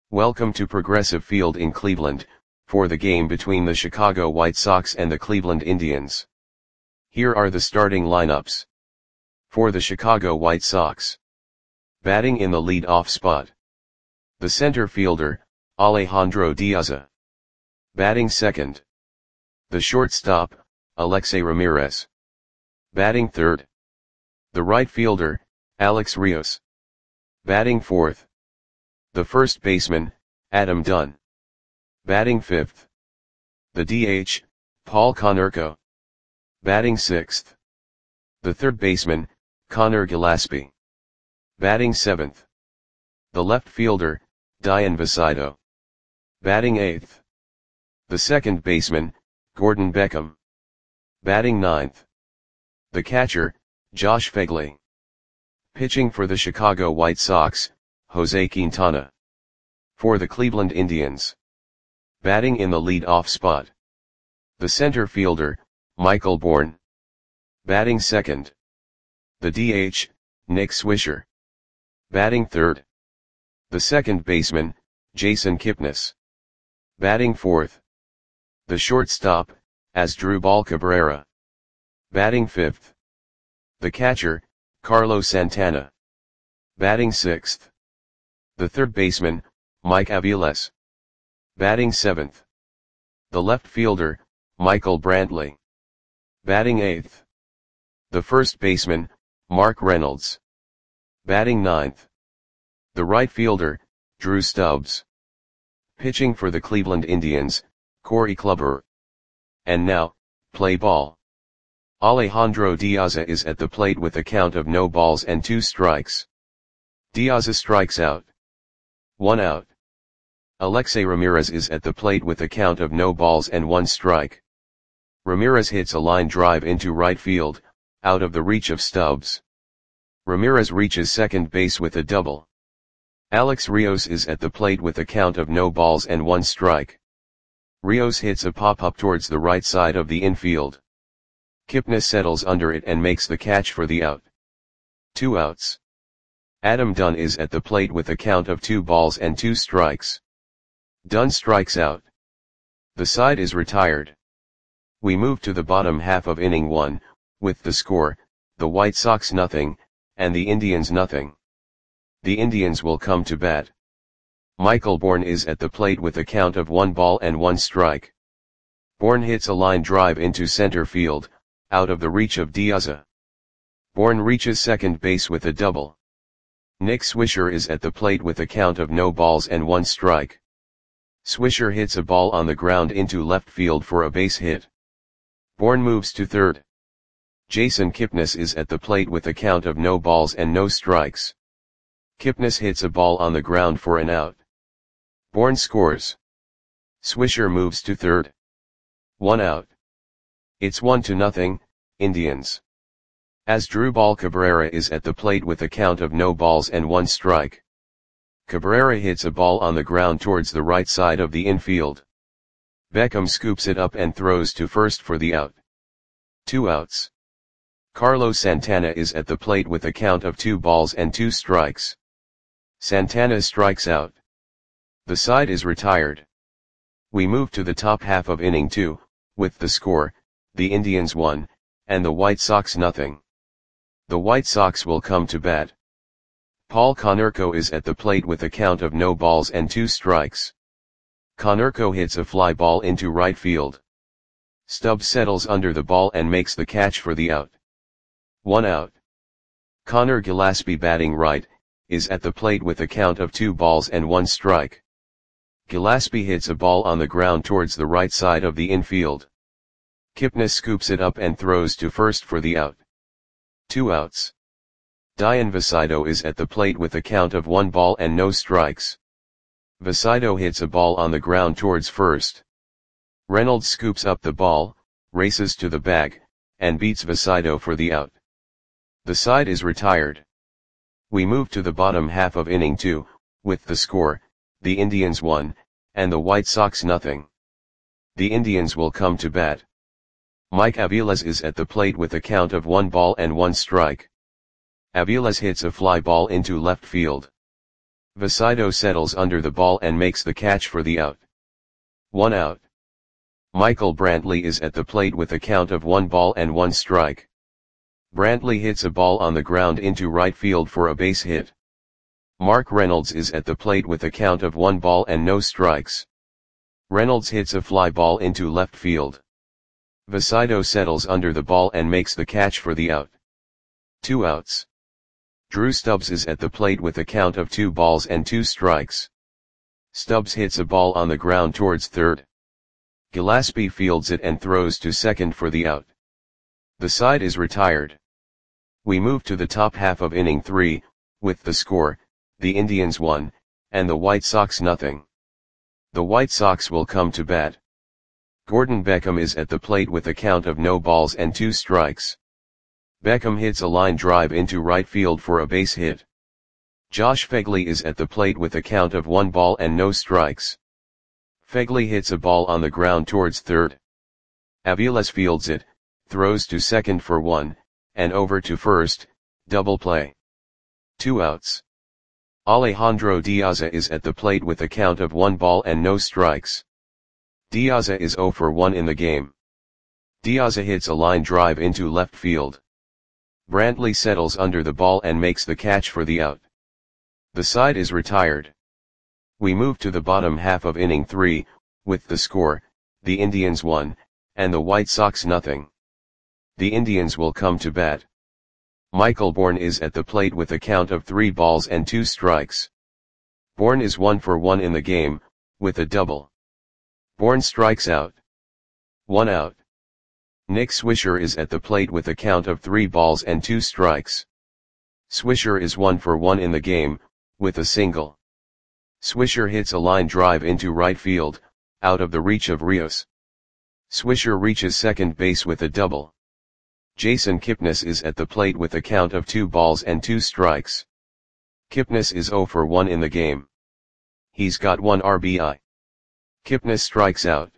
Welcome to Progressive Field in Cleveland, for the game between the Chicago White Sox and the Cleveland Indians. Here are the starting lineups. For the Chicago White Sox. Batting in the lead-off spot. The center fielder, Alejandro Diaz. Batting second. The shortstop, Alexei Ramirez. Batting third. The right fielder, Alex Rios. Batting fourth. The first baseman, Adam Dunn. Batting fifth. The DH, Paul Konerko. Batting sixth. The third baseman, Conor Gillaspie. Batting seventh. The left fielder, Dian Visaido. Batting eighth. The second baseman, Gordon Beckham. Batting ninth. The catcher, Josh Phegley. Pitching for the Chicago White Sox, Jose Quintana. For the Cleveland Indians. Batting in the lead-off spot. The center fielder, Michael Bourn. Batting second. The DH, Nick Swisher. Batting third. The second baseman, Jason Kipnis. Batting fourth. The shortstop, Asdrubal Cabrera. Batting fifth. The catcher, Carlos Santana. Batting sixth. The third baseman, Mike Aviles. Batting seventh. The left fielder, Michael Brantley. Batting eighth. The first baseman, Mark Reynolds. Batting ninth. The right fielder, Drew Stubbs. Pitching for the Cleveland Indians, Corey Kluber. And now, play ball. Alejandro Diaz is at the plate with a count of no balls and 2 strikes. Diaz strikes out. 1 out. Alexei Ramirez is at the plate with a count of no balls and 1 strike. Ramirez hits a line drive into right field, out of the reach of Stubbs. Ramirez reaches second base with a double. Alex Rios is at the plate with a count of no balls and 1 strike. Rios hits a pop-up towards the right side of the infield. Kipnis settles under it and makes the catch for the out. 2 outs. Adam Dunn is at the plate with a count of 2 balls and 2 strikes. Dunn strikes out. The side is retired. We move to the bottom half of inning 1, with the score, the White Sox nothing, and the Indians nothing. The Indians will come to bat. Michael Bourn is at the plate with a count of 1 ball and 1 strike. Bourn hits a line drive into center field, out of the reach of Diaz. Bourn reaches second base with a double. Nick Swisher is at the plate with a count of no balls and 1 strike. Swisher hits a ball on the ground into left field for a base hit. Bourn moves to third. Jason Kipnis is at the plate with a count of no balls and no strikes. Kipnis hits a ball on the ground for an out. Bourn scores. Swisher moves to third. 1 out. It's 1-0, Indians. Asdrubal Cabrera is at the plate with a count of no balls and 1 strike. Cabrera hits a ball on the ground towards the right side of the infield. Beckham scoops it up and throws to first for the out. 2 outs. Carlos Santana is at the plate with a count of 2 balls and 2 strikes. Santana strikes out. The side is retired. We move to the top half of inning 2, with the score, the Indians 1, and the White Sox nothing. The White Sox will come to bat. Paul Konerko is at the plate with a count of no balls and 2 strikes. Konerko hits a fly ball into right field. Stubbs settles under the ball and makes the catch for the out. 1 out. Conor Gillaspie, batting right, is at the plate with a count of 2 balls and 1 strike. Gillaspie hits a ball on the ground towards the right side of the infield. Kipnis scoops it up and throws to first for the out. 2 outs. Dian Visaido is at the plate with a count of 1 ball and no strikes. Visaido hits a ball on the ground towards first. Reynolds scoops up the ball, races to the bag, and beats Visaido for the out. The side is retired. We move to the bottom half of inning 2, with the score, the Indians 1, and the White Sox nothing. The Indians will come to bat. Mike Aviles is at the plate with a count of 1 ball and 1 strike. Aviles hits a fly ball into left field. Vasido settles under the ball and makes the catch for the out. 1 out. Michael Brantley is at the plate with a count of 1 ball and 1 strike. Brantley hits a ball on the ground into right field for a base hit. Mark Reynolds is at the plate with a count of 1 ball and no strikes. Reynolds hits a fly ball into left field. Vasido settles under the ball and makes the catch for the out. 2 outs. Drew Stubbs is at the plate with a count of 2 balls and 2 strikes. Stubbs hits a ball on the ground towards third. Gillespie fields it and throws to second for the out. The side is retired. We move to the top half of inning 3, with the score, the Indians 1, and the White Sox nothing. The White Sox will come to bat. Gordon Beckham is at the plate with a count of no balls and 2 strikes. Beckham hits a line drive into right field for a base hit. Josh Phegley is at the plate with a count of 1 ball and no strikes. Phegley hits a ball on the ground towards third. Aviles fields it, throws to second for 1, and over to first, double play. 2 outs. Alejandro Diaza is at the plate with a count of 1 ball and no strikes. Diaza is 0 for 1 in the game. Diaza hits a line drive into left field. Brantley settles under the ball and makes the catch for the out. The side is retired. We move to the bottom half of inning 3, with the score, the Indians 1, and the White Sox nothing. The Indians will come to bat. Michael Bourne is at the plate with a count of 3 balls and 2 strikes. Bourne is 1 for 1 in the game, with a double. Bourne strikes out. 1 out. Nick Swisher is at the plate with a count of 3 balls and 2 strikes. Swisher is 1 for 1 in the game, with a single. Swisher hits a line drive into right field, out of the reach of Rios. Swisher reaches second base with a double. Jason Kipnis is at the plate with a count of 2 balls and 2 strikes. Kipnis is 0 for 1 in the game. He's got 1 RBI. Kipnis strikes out.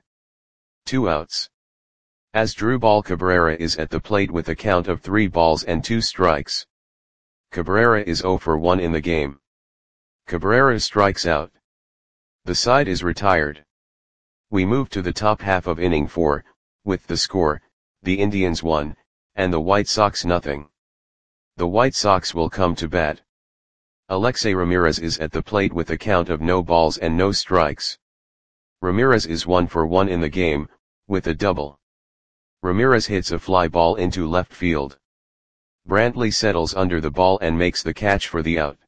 2 outs. Asdrubal Cabrera is at the plate with a count of 3 balls and 2 strikes. Cabrera is 0 for 1 in the game. Cabrera strikes out. The side is retired. We move to the top half of inning 4, with the score, the Indians 1, and the White Sox nothing. The White Sox will come to bat. Alexei Ramirez is at the plate with a count of no balls and no strikes. Ramirez is 1 for 1 in the game, with a double. Ramirez hits a fly ball into left field. Brantley settles under the ball and makes the catch for the out.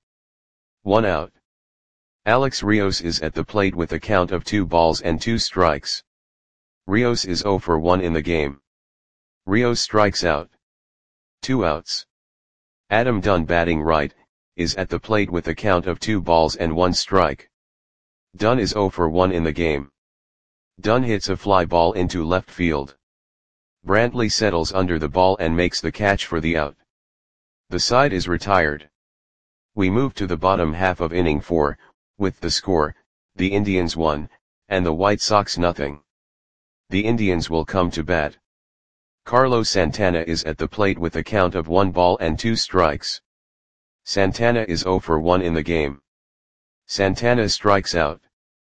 1 out. Alex Rios is at the plate with a count of 2 balls and 2 strikes. Rios is 0 for 1 in the game. Rios strikes out. 2 outs. Adam Dunn, batting right, is at the plate with a count of 2 balls and 1 strike. Dunn is 0 for 1 in the game. Dunn hits a fly ball into left field. Brantley settles under the ball and makes the catch for the out. The side is retired. We move to the bottom half of inning 4, with the score, the Indians 1, and the White Sox nothing. The Indians will come to bat. Carlos Santana is at the plate with a count of 1 ball and 2 strikes. Santana is 0 for 1 in the game. Santana strikes out.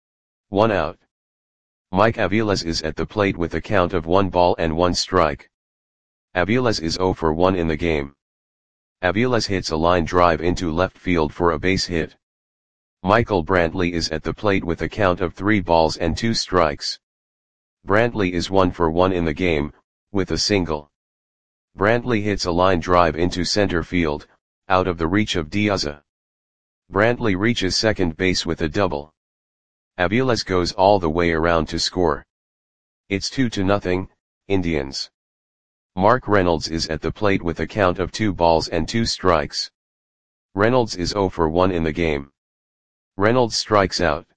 1 out. Mike Aviles is at the plate with a count of 1 ball and 1 strike. Aviles is 0 for 1 in the game. Aviles hits a line drive into left field for a base hit. Michael Brantley is at the plate with a count of 3 balls and 2 strikes. Brantley is 1 for 1 in the game, with a single. Brantley hits a line drive into center field, out of the reach of Diaza. Brantley reaches second base with a double. Aviles goes all the way around to score. It's 2-0, Indians. Mark Reynolds is at the plate with a count of 2 balls and 2 strikes. Reynolds is 0 for 1 in the game. Reynolds strikes out.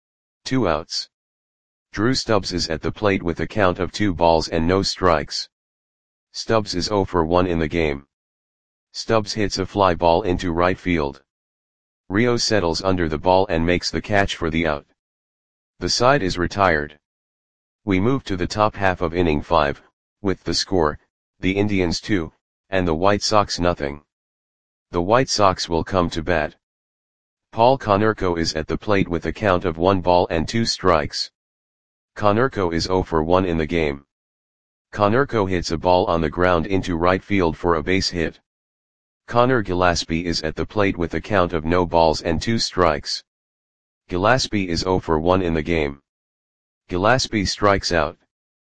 2 outs. Drew Stubbs is at the plate with a count of 2 balls and no strikes. Stubbs is 0 for 1 in the game. Stubbs hits a fly ball into right field. Rio settles under the ball and makes the catch for the out. The side is retired. We move to the top half of inning 5, with the score, the Indians 2, and the White Sox nothing. The White Sox will come to bat. Paul Konerko is at the plate with a count of 1 ball and 2 strikes. Konerko is 0 for 1 in the game. Konerko hits a ball on the ground into right field for a base hit. Conor Gillaspie is at the plate with a count of no balls and 2 strikes. Gillaspie is 0 for 1 in the game. Gillaspie strikes out.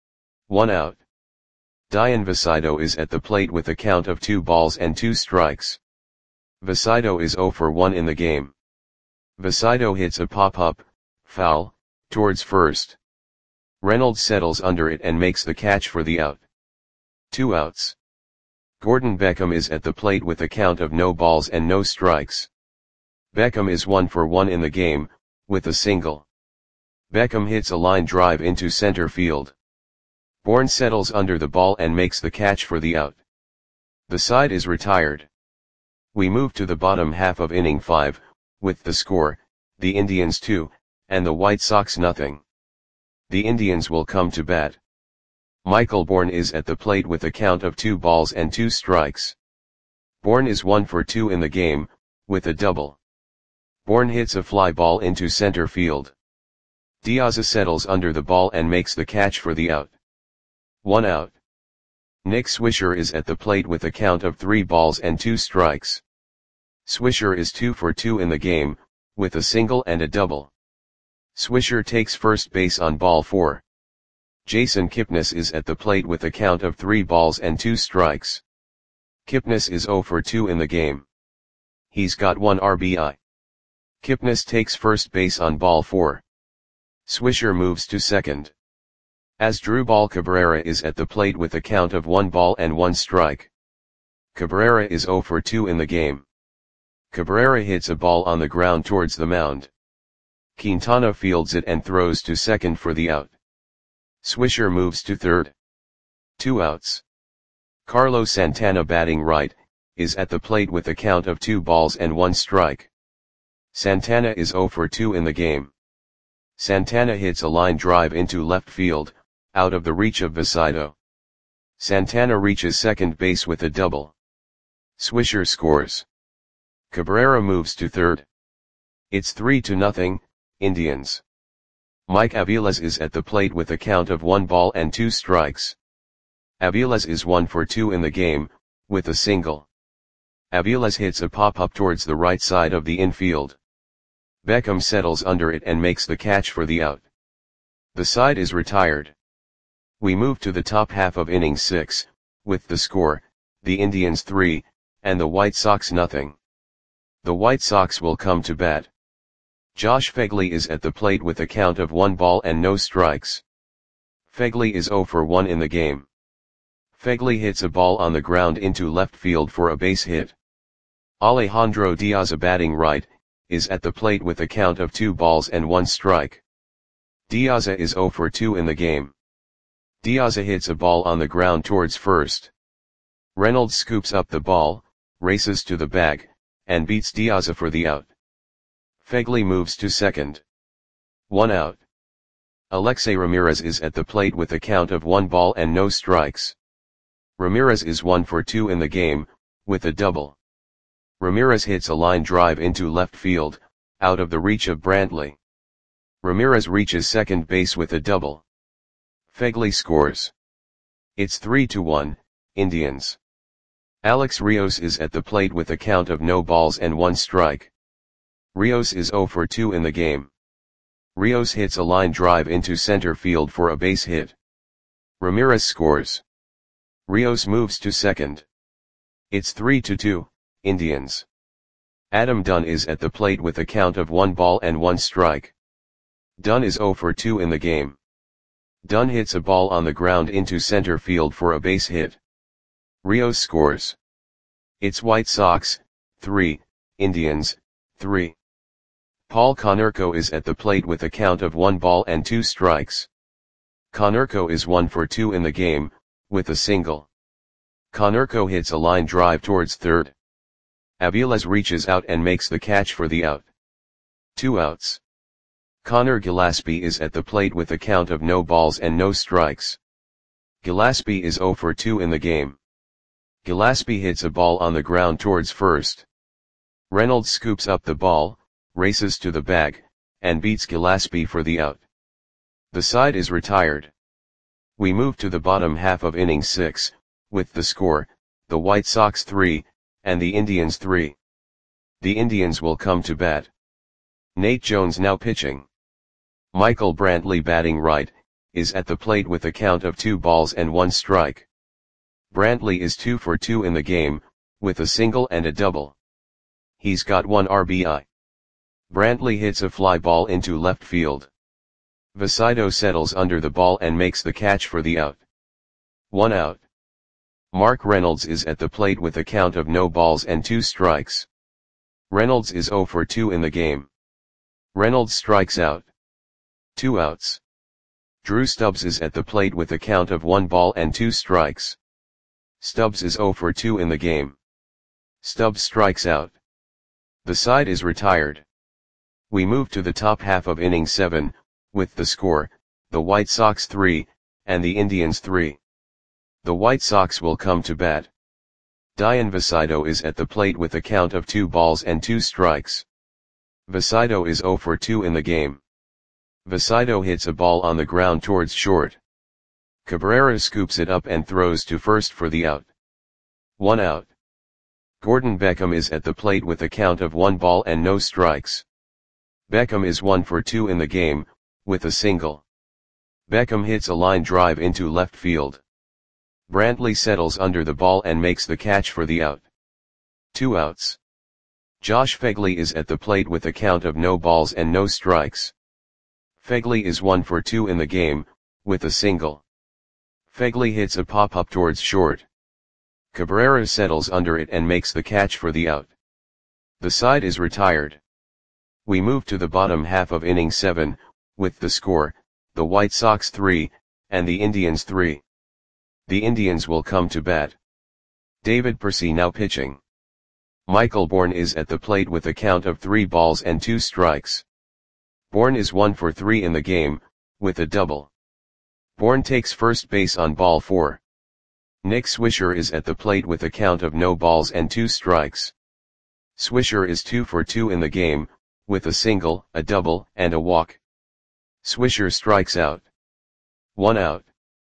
1 out. Dian Vasido is at the plate with a count of 2 balls and 2 strikes. Vasido is 0 for 1 in the game. Vasido hits a pop-up, foul, towards first. Reynolds settles under it and makes the catch for the out. 2 outs. Gordon Beckham is at the plate with a count of no balls and no strikes. Beckham is 1 for 1 in the game, with a single. Beckham hits a line drive into center field. Bourne settles under the ball and makes the catch for the out. The side is retired. We move to the bottom half of inning 5, with the score, the Indians 2, and the White Sox nothing. The Indians will come to bat. Michael Bourne is at the plate with a count of 2 balls and 2 strikes. Bourne is 1 for 2 in the game, with a double. Bourne hits a fly ball into center field. Diaz settles under the ball and makes the catch for the out. 1 out. Nick Swisher is at the plate with a count of 3 balls and 2 strikes. Swisher is 2 for 2 in the game, with a single and a double. Swisher takes first base on ball 4. Jason Kipnis is at the plate with a count of 3 balls and 2 strikes. Kipnis is 0 for 2 in the game. He's got 1 RBI. Kipnis takes first base on ball 4. Swisher moves to second. Asdrubal Cabrera is at the plate with a count of 1 ball and 1 strike. Cabrera is 0 for 2 in the game. Cabrera hits a ball on the ground towards the mound. Quintana fields it and throws to second for the out. Swisher moves to third. 2 outs. Carlos Santana batting right, is at the plate with a count of 2 balls and 1 strike. Santana is 0 for 2 in the game. Santana hits a line drive into left field, out of the reach of Vasido. Santana reaches second base with a double. Swisher scores. Cabrera moves to third. It's 3-0, Indians. Mike Aviles is at the plate with a count of 1 ball and 2 strikes. Aviles is 1 for 2 in the game, with a single. Aviles hits a pop-up towards the right side of the infield. Beckham settles under it and makes the catch for the out. The side is retired. We move to the top half of inning 6, with the score, the Indians 3, and the White Sox nothing. The White Sox will come to bat. Josh Phegley is at the plate with a count of 1 ball and no strikes. Phegley is 0 for 1 in the game. Phegley hits a ball on the ground into left field for a base hit. Alejandro Diaz batting right, is at the plate with a count of 2 balls and 1 strike. Diaz is 0 for 2 in the game. Diaz hits a ball on the ground towards first. Reynolds scoops up the ball, races to the bag, and beats Diaz for the out. Phegley moves to second. 1 out. Alexei Ramirez is at the plate with a count of 1 ball and no strikes. Ramirez is 1 for 2 in the game, with a double. Ramirez hits a line drive into left field, out of the reach of Brantley. Ramirez reaches second base with a double. Phegley scores. It's 3-1, Indians. Alex Rios is at the plate with a count of no balls and 1 strike. Rios is 0 for 2 in the game. Rios hits a line drive into center field for a base hit. Ramirez scores. Rios moves to second. It's 3-2, Indians. Adam Dunn is at the plate with a count of 1 ball and 1 strike. Dunn is 0 for 2 in the game. Dunn hits a ball on the ground into center field for a base hit. Rios scores. It's White Sox, 3, Indians, 3. Paul Konerko is at the plate with a count of 1 ball and 2 strikes. Konerko is 1 for 2 in the game, with a single. Konerko hits a line drive towards third. Aviles reaches out and makes the catch for the out. 2 outs. Conor Gillaspie is at the plate with a count of no balls and no strikes. Gillaspie is 0 for 2 in the game. Gillaspie hits a ball on the ground towards first. Reynolds scoops up the ball, races to the bag, and beats Gillespie for the out. The side is retired. We move to the bottom half of inning 6, with the score, the White Sox 3, and the Indians 3. The Indians will come to bat. Nate Jones now pitching. Michael Brantley batting right, is at the plate with a count of 2 balls and 1 strike. Brantley is 2 for 2 in the game, with a single and a double. He's got 1 RBI. Brantley hits a fly ball into left field. Vecino settles under the ball and makes the catch for the out. 1 out. Mark Reynolds is at the plate with a count of no balls and 2 strikes. Reynolds is 0 for 2 in the game. Reynolds strikes out. 2 outs. Drew Stubbs is at the plate with a count of 1 ball and 2 strikes. Stubbs is 0 for 2 in the game. Stubbs strikes out. The side is retired. We move to the top half of inning 7, with the score, the White Sox 3, and the Indians 3. The White Sox will come to bat. Dayan Vecino is at the plate with a count of 2 balls and 2 strikes. Vecino is 0 for 2 in the game. Vecino hits a ball on the ground towards short. Cabrera scoops it up and throws to first for the out. 1 out. Gordon Beckham is at the plate with a count of 1 ball and no strikes. Beckham is 1 for 2 in the game, with a single. Beckham hits a line drive into left field. Brantley settles under the ball and makes the catch for the out. 2 outs. Josh Phegley is at the plate with a count of no balls and no strikes. Phegley is 1 for 2 in the game, with a single. Phegley hits a pop-up towards short. Cabrera settles under it and makes the catch for the out. The side is retired. We move to the bottom half of inning 7, with the score, the White Sox 3, and the Indians 3. The Indians will come to bat. David Percy now pitching. Michael Bourne is at the plate with a count of 3 balls and 2 strikes. Bourne is 1 for 3 in the game, with a double. Bourne takes first base on ball 4. Nick Swisher is at the plate with a count of no balls and 2 strikes. Swisher is 2 for 2 in the game, with a single, a double, and a walk. Swisher strikes out. 1 out.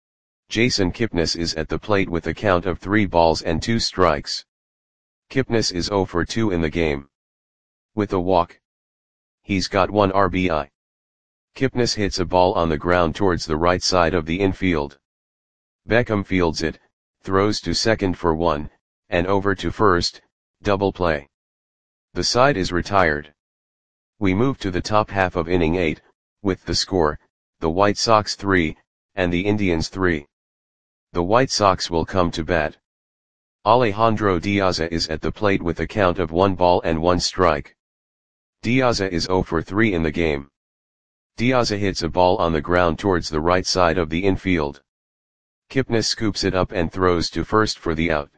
Jason Kipnis is at the plate with a count of 3 balls and 2 strikes. Kipnis is 0 for 2 in the game. With a walk. He's got 1 RBI. Kipnis hits a ball on the ground towards the right side of the infield. Beckham fields it, throws to second for 1, and over to first, double play. The side is retired. We move to the top half of inning 8, with the score, the White Sox 3, and the Indians 3. The White Sox will come to bat. Alejandro Diaza is at the plate with a count of 1 ball and 1 strike. Diaza is 0 for 3 in the game. Diaza hits a ball on the ground towards the right side of the infield. Kipnis scoops it up and throws to first for the out.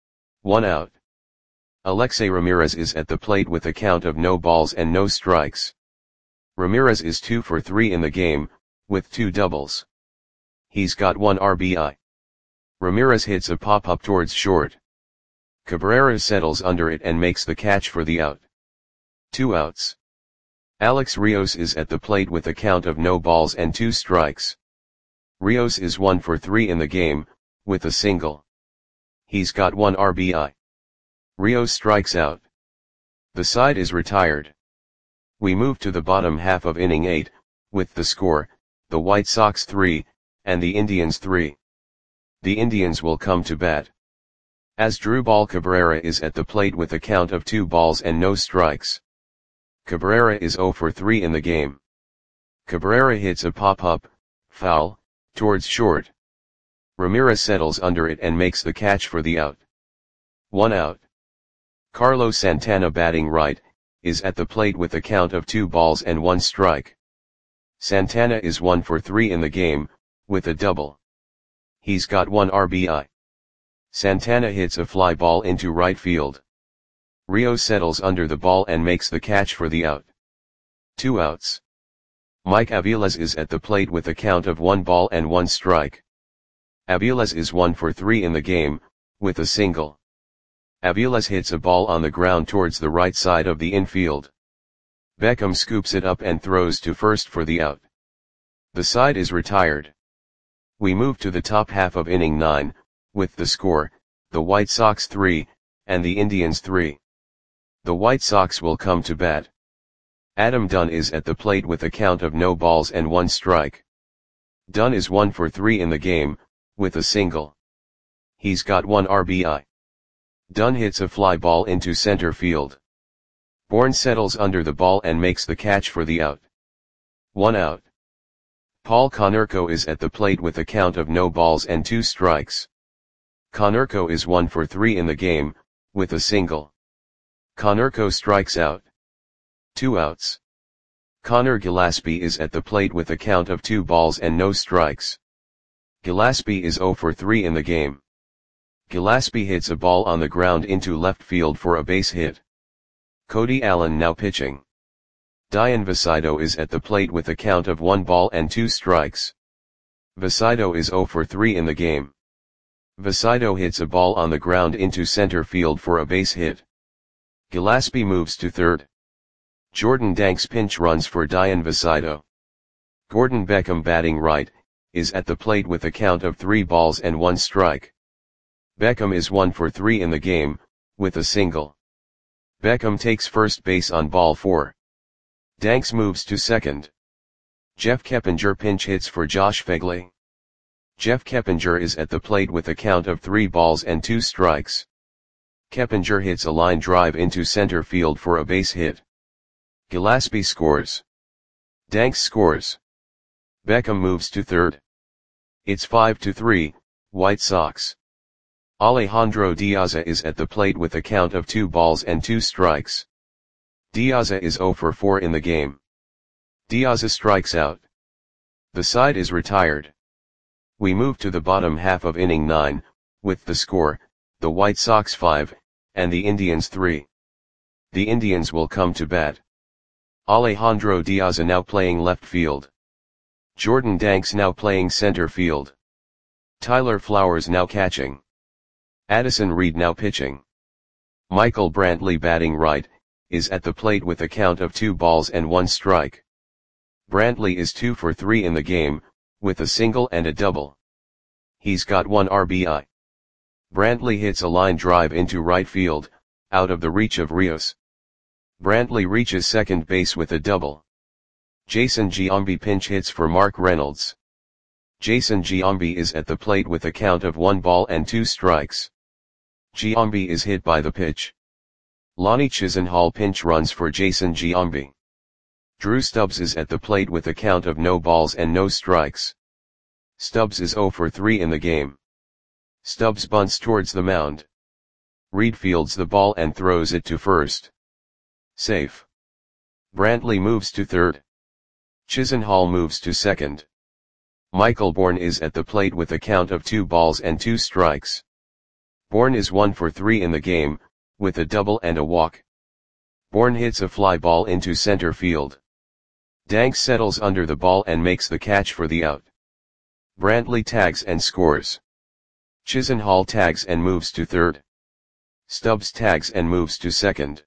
1 out. Alexei Ramirez is at the plate with a count of no balls and no strikes. Ramirez is 2 for 3 in the game, with 2 doubles. He's got 1 RBI. Ramirez hits a pop-up towards short. Cabrera settles under it and makes the catch for the out. 2 outs. Alex Rios is at the plate with a count of no balls and 2 strikes. Rios is 1 for 3 in the game, with a single. He's got 1 RBI. Rios strikes out. The side is retired. We move to the bottom half of inning 8, with the score, the White Sox 3, and the Indians 3. The Indians will come to bat. Asdrubal Cabrera is at the plate with a count of 2 balls and no strikes. Cabrera is 0 for 3 in the game. Cabrera hits a pop-up, foul, towards short. Ramirez settles under it and makes the catch for the out. 1 out. Carlos Santana batting right, is at the plate with a count of 2 balls and 1 strike. Santana is 1 for 3 in the game, with a double. He's got 1 RBI. Santana hits a fly ball into right field. Rios settles under the ball and makes the catch for the out. 2 outs. Mike Aviles is at the plate with a count of 1 ball and 1 strike. Aviles is 1 for 3 in the game, with a single. Aviles hits a ball on the ground towards the right side of the infield. Beckham scoops it up and throws to first for the out. The side is retired. We move to the top half of inning 9, with the score, the White Sox 3, and the Indians 3. The White Sox will come to bat. Adam Dunn is at the plate with a count of no balls and 1 strike. Dunn is 1 for 3 in the game, with a single. He's got 1 RBI. Dunn hits a fly ball into center field. Bourne settles under the ball and makes the catch for the out. 1 out. Paul Konerko is at the plate with a count of no balls and 2 strikes. Konerko is 1 for 3 in the game, with a single. Konerko strikes out. 2 outs. Connor Gillaspie is at the plate with a count of 2 balls and no strikes. Gillaspie is 0 for 3 in the game. Gillaspie hits a ball on the ground into left field for a base hit. Cody Allen now pitching. Dian Vasido is at the plate with a count of 1 ball and 2 strikes. Vasido is 0 for 3 in the game. Vasido hits a ball on the ground into center field for a base hit. Gillaspie moves to third. Jordan Danks pinch runs for Dian Vasido. Gordon Beckham batting right, is at the plate with a count of 3 balls and 1 strike. Beckham is 1 for 3 in the game, with a single. Beckham takes first base on ball 4. Danks moves to second. Jeff Keppinger pinch hits for Josh Phegley. Jeff Keppinger is at the plate with a count of 3 balls and 2 strikes. Keppinger hits a line drive into center field for a base hit. Gillaspie scores. Danks scores. Beckham moves to third. It's 5-3, White Sox. Alejandro Diaza is at the plate with a count of 2 balls and 2 strikes. Diaza is 0 for 4 in the game. Diaza strikes out. The side is retired. We move to the bottom half of inning 9, with the score, the White Sox 5, and the Indians 3. The Indians will come to bat. Alejandro Diaza now playing left field. Jordan Danks now playing center field. Tyler Flowers now catching. Addison Reed now pitching. Michael Brantley batting right, is at the plate with a count of 2 balls and 1 strike. Brantley is 2 for 3 in the game, with a single and a double. He's got 1 RBI. Brantley hits a line drive into right field, out of the reach of Rios. Brantley reaches second base with a double. Jason Giambi pinch hits for Mark Reynolds. Jason Giambi is at the plate with a count of 1 ball and 2 strikes. Giambi is hit by the pitch. Lonnie Chisenhall pinch runs for Jason Giambi. Drew Stubbs is at the plate with a count of no balls and no strikes. Stubbs is 0 for 3 in the game. Stubbs bunts towards the mound. Reed fields the ball and throws it to first. Safe. Brantley moves to third. Chisenhall moves to second. Michael Bourne is at the plate with a count of 2 balls and 2 strikes. Bourne is 1 for 3 in the game, with a double and a walk. Bourne hits a fly ball into center field. Danks settles under the ball and makes the catch for the out. Brantley tags and scores. Chisenhall tags and moves to third. Stubbs tags and moves to second.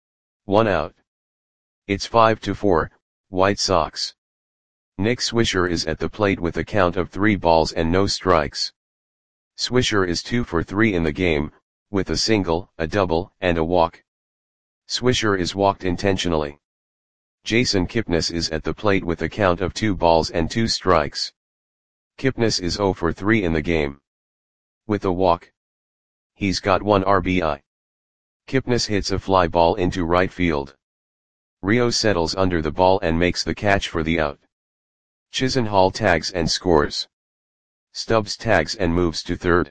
1 out. It's 5-4, White Sox. Nick Swisher is at the plate with a count of 3 balls and no strikes. Swisher is 2 for 3 in the game, with a single, a double, and a walk. Swisher is walked intentionally. Jason Kipnis is at the plate with a count of 2 balls and 2 strikes. Kipnis is 0 for 3 in the game. With a walk. He's got 1 RBI. Kipnis hits a fly ball into right field. Rio settles under the ball and makes the catch for the out. Chisenhall tags and scores. Stubbs tags and moves to third.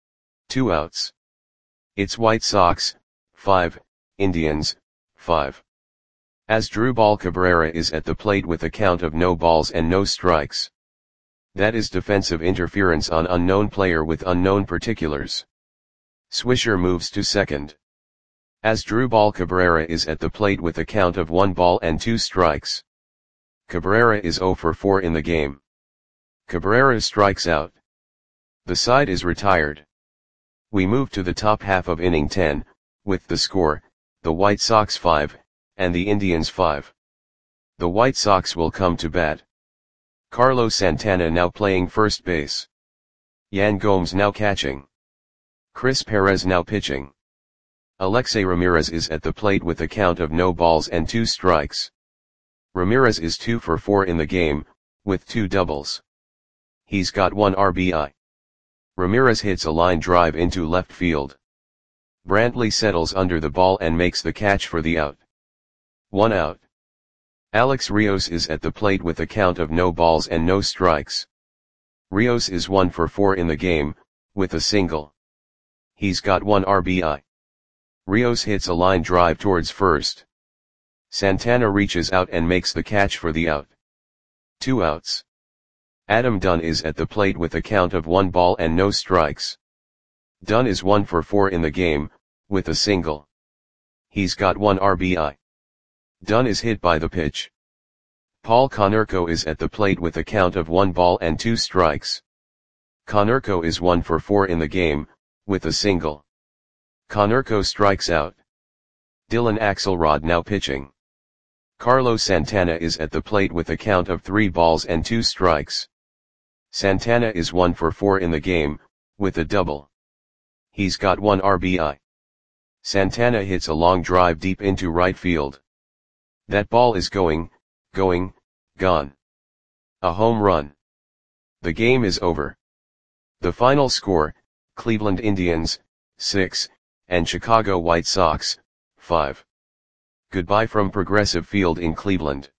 2 outs. It's White Sox, 5, Indians, 5. As Drubal Cabrera is at the plate with a count of no balls and no strikes. That is defensive interference on unknown player with unknown particulars. Swisher moves to second. As Drubal Cabrera is at the plate with a count of 1 ball and 2 strikes. Cabrera is 0 for 4 in the game. Cabrera strikes out. The side is retired. We move to the top half of inning 10, with the score, the White Sox 5, and the Indians 5. The White Sox will come to bat. Carlos Santana now playing first base. Yan Gomes now catching. Chris Perez now pitching. Alexei Ramirez is at the plate with a count of no balls and 2 strikes. Ramirez is 2 for 4 in the game, with 2 doubles. He's got 1 RBI. Ramirez hits a line drive into left field. Brantley settles under the ball and makes the catch for the out. 1 out. Alex Rios is at the plate with a count of no balls and no strikes. Rios is 1 for 4 in the game, with a single. He's got 1 RBI. Rios hits a line drive towards first. Santana reaches out and makes the catch for the out. 2 outs. Adam Dunn is at the plate with a count of 1 ball and no strikes. Dunn is 1 for 4 in the game, with a single. He's got 1 RBI. Dunn is hit by the pitch. Paul Konerko is at the plate with a count of 1 ball and 2 strikes. Konerko is 1 for 4 in the game, with a single. Konerko strikes out. Dylan Axelrod now pitching. Carlos Santana is at the plate with a count of 3 balls and 2 strikes. Santana is 1 for 4 in the game, with a double. He's got 1 RBI. Santana hits a long drive deep into right field. That ball is going, gone. A home run. The game is over. The final score, Cleveland Indians, 6, and Chicago White Sox, 5. Goodbye from Progressive Field in Cleveland.